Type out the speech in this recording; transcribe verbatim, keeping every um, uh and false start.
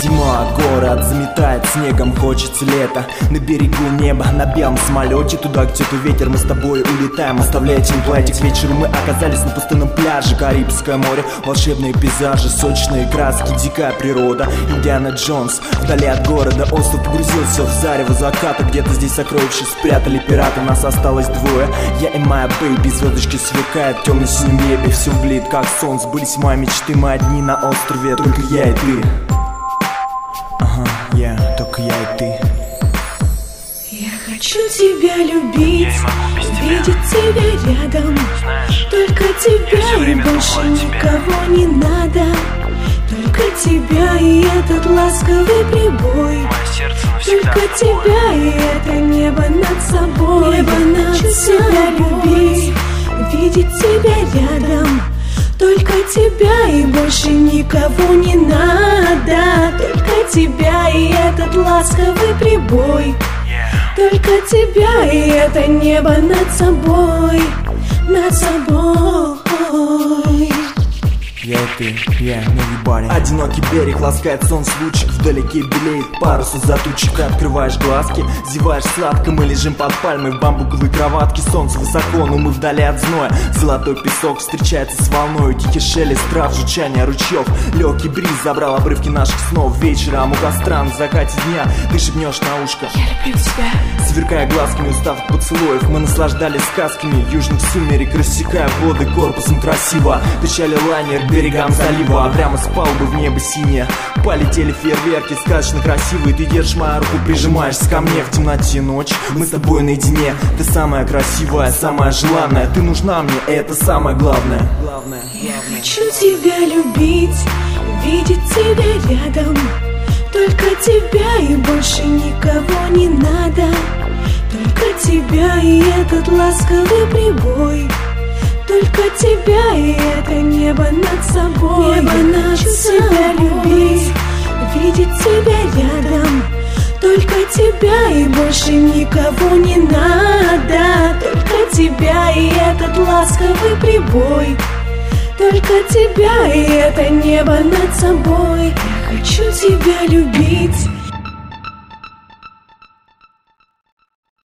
Зима, город заметает снегом, хочется лето. На берегу неба, на белом самолете, туда, где то ветер, мы с тобой улетаем, оставляя темплетик. К вечеру мы оказались на пустынном пляже, Карибское море, волшебные пейзажи, сочные краски, дикая природа. Индиана Джонс, вдали от города, остров погрузился в зарево заката. Где-то здесь сокровища спрятали пираты, нас осталось двое, я и моя бэйби. Звездочки сверкают в темно-синем небе, все блит как солнце. Сбылись мои мечты, мы одни на острове, только я и ты. Ага, я, yeah, только я и ты. Я хочу тебя любить, видеть тебя рядом. Знаешь, только тебя и больше никого не надо. Только тебя и этот ласковый прибой. Только тебя и это небо над собой. Небо над хочу тебя любить, видеть тебя рядом. Только тебя и больше никого не надо. Только тебя и этот ласковый прибой. Только тебя и это небо над собой. Над собой. Я и ты, я, yeah, nobody. Одинокий берег, ласкает солнце лучик, вдалеке белеет парус из-за тучек. Ты открываешь глазки, зеваешь сладко, мы лежим под пальмой в бамбуковой кроватке. Солнце высоко, но мы вдали от зноя. Золотой песок встречается с волной, тихий шелест трав, журчание ручьев. Легкий бриз забрал обрывки наших снов. Вечером у костра на закате дня ты шепнешь на ушко: я люблю тебя. Сверкая глазками, устав от поцелуев, мы наслаждались сказками южных сумерек, рассекая воды корпусом красиво. Печали лайнер берегам залива, а прямо с палубы в небо синее полетели фейерверки, сказочно красивые. Ты держишь мою руку, прижимаешься ко мне в темноте ночь. Мы с тобой наедине, ты самая красивая, самая желанная. Ты нужна мне, это самое главное. главное, главное. Я хочу тебя любить, видеть тебя рядом. Только тебя и больше никого не надо. Только тебя и этот ласковый прибой. Только тебя и это небо над собой. Небо над хочу собой. Тебя любить, видеть тебя рядом. Только тебя и больше никого не надо. Только тебя и этот ласковый прибой. Только тебя и это небо над собой. Я хочу тебя любить,